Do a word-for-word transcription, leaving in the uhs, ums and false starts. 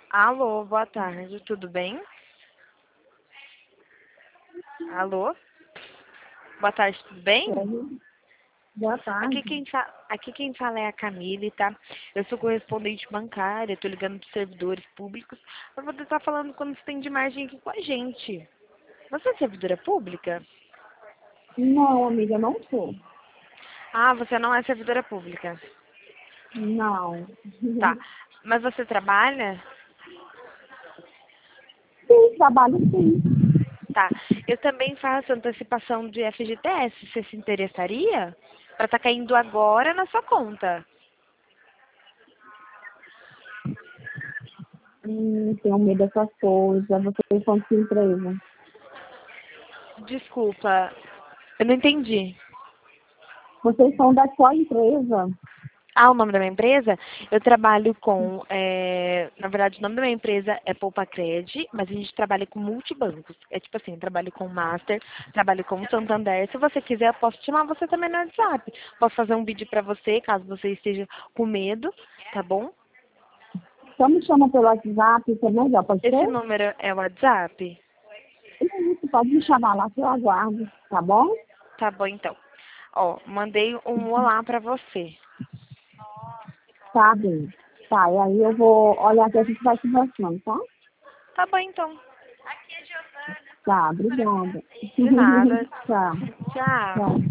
Alô, boa tarde, tudo bem? Alô? Boa tarde, tudo bem? Oi, boa Aqui tarde. quem, fa... Aqui quem fala é a Camille, tá? Eu sou correspondente bancária, tô ligando dos servidores públicos pra poder estar falando quando você tem de margem aqui com a gente. Você é servidora pública? Não, amiga, não sou. Ah, você não é servidora pública. Não. Tá. Mas você trabalha? Sim, trabalho sim. Tá. Eu também faço antecipação de F G T S. Você se interessaria? Pra tá caindo agora na sua conta. Hum, tenho medo dessas coisas. Vocês são de que empresa? Desculpa, eu não entendi. Vocês são da qual empresa? Ah, o nome da minha empresa? Eu trabalho com, é, na verdade, o nome da minha empresa é Poupacred, mas a gente trabalha com multibancos. É tipo assim, eu trabalho com Master, trabalho com Santander. Se você quiser, eu posso te chamar você também no WhatsApp. Posso fazer um vídeo pra você, caso você esteja com medo, tá bom? Só me chama pelo WhatsApp, que é melhor, pode Esse ser? número é o WhatsApp? Isso, pode me chamar lá que eu aguardo, tá bom? Tá bom, então. Ó, mandei um olá pra você. Tá bem. Tá, e aí eu vou olhar que a gente vai conversando, tá? Tá bom, então. Tá, obrigada. De nada. Tchau. Tchau. Tchau.